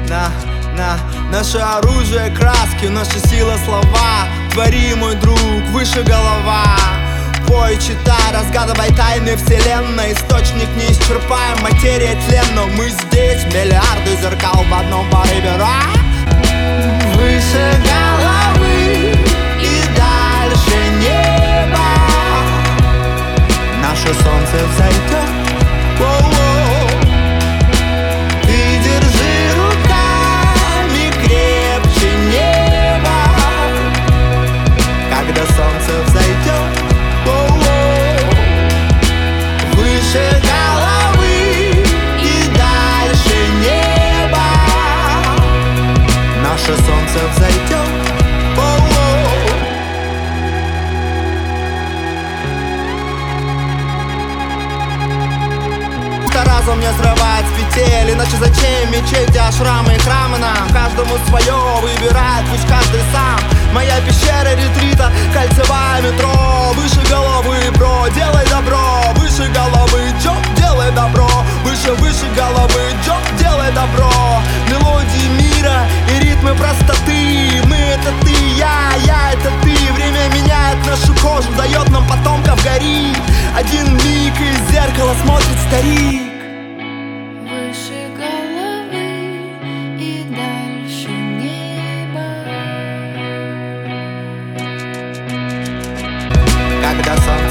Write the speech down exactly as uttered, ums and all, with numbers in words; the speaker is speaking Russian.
на, на Наше оружие краски, наша сила слова. Твори, мой друг, выше голова. Пой, читай, разгадывай тайны вселенной. Источник неисчерпаем, материя тленна. Мы здесь, миллиарды зеркал в одном порыве. Выше головы и дальше неба наше солнце взойдет. Воу-воу. Ты держи руками крепче неба, когда солнце взойдет. Воу-воу. Выше головы и дальше неба наше солнце взойдет. Воу-воу. Разум не срывать с петель, иначе зачем мечети, ашрамы и храмы нам? Каждому свое выбирает, пусть каждый сам. Моя пещера ретрита, кольцевая метро. Выше головы, бро, делай добро. Выше головы, джо, делай добро. Выше, выше головы, джо, делай добро. Мелодии мира и ритмы простоты. Мы это ты, я, я это ты. Время меняет нашу кожу, дает нам потомков гори. Один миг из зеркала смотрит старик. Выше головы и дальше неба. Когда солнце